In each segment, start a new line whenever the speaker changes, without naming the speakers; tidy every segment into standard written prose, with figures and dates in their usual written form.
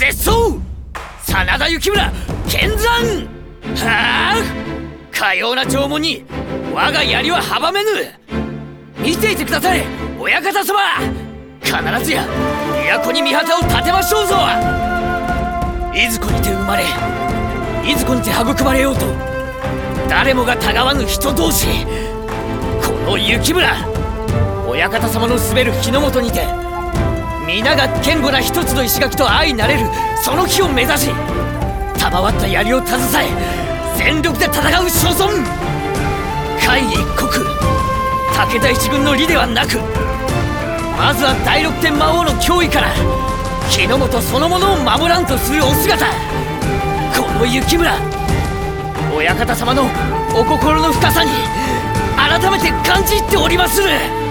絶走真田幸村見参。はあ、かような弔問に我が槍は阻めぬ。見ていてくだされ親方様。必ずや都に御旗を立てましょうぞ。いずこにて生まれ、いずこにて育まれようと、誰もがたがわぬ人同士。この幸村、親方様の滑る日の本にて皆が堅固な一つの石垣と相なれるその日を目指し、賜った槍を携え全力で戦う所存。甲斐一国武田一軍の利ではなく、まずは第六天魔王の脅威から日の本そのものを守らんとするお姿。この幸村、親方様のお心の深さに改めて感じ入っておりまする。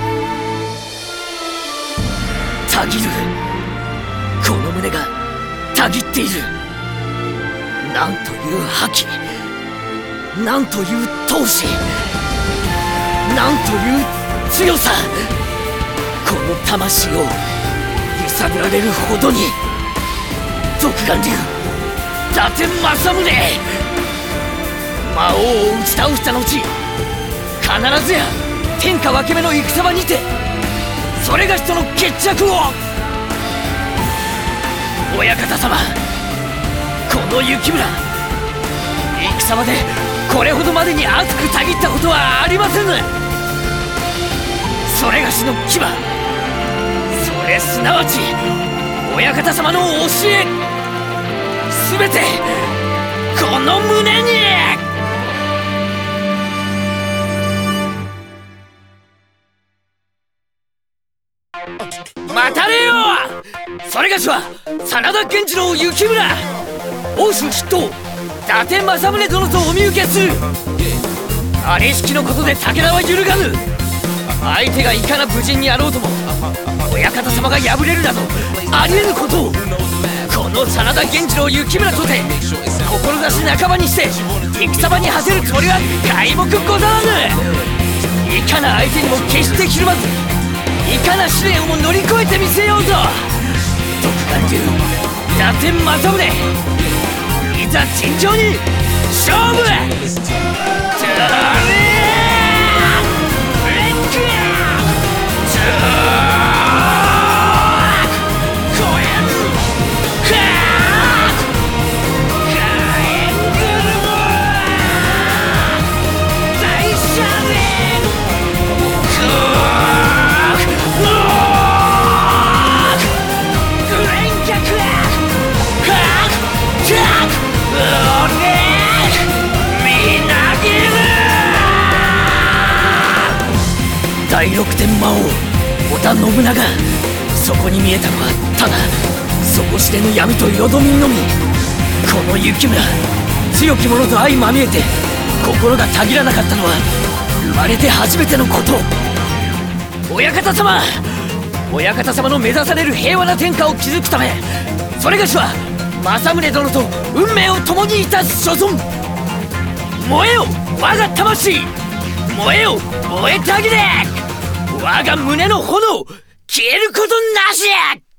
たぎる、この胸がたぎっている。なんという覇気、なんという闘志、なんという強さ。この魂を揺さぶられるほどに、独眼竜伊達政宗、魔王を打ち倒した後、必ずや天下分け目の戦場にてそれがしとの決着を。親方様、この幸村、戦場でこれほどまでに熱くたぎったことはありませぬ。それがしの牙、それすなわち親方様の教え、すべてこの胸に。待たれよ。それがしは真田源次郎幸村、欧州筆頭伊達政宗殿とお見受けする。あれしきのことで武田は揺るがぬ。相手がいかな武人にあろうとも親方様が敗れるなどありえぬことを。この真田源次郎幸村とて志半ばにして戦場に果てるつもりは皆目ござらぬ。いかな相手にも決してひるまず、いかな試練をも乗り越えてみせようぞ。独眼竜伊達政宗、いざ尋常に勝負。第六天魔王織田信長、そこに見えたのはただ底知れぬ闇とよどみのみ。この幸村、強き者と相まみえて心がたぎらなかったのは生まれて初めてのこと。親方様、親方様の目指される平和な天下を築くため、それがしは政宗殿と運命を共にいたす所存。燃えよ我が魂、燃えよ燃えたぎれ。我が胸の炎消えることなし。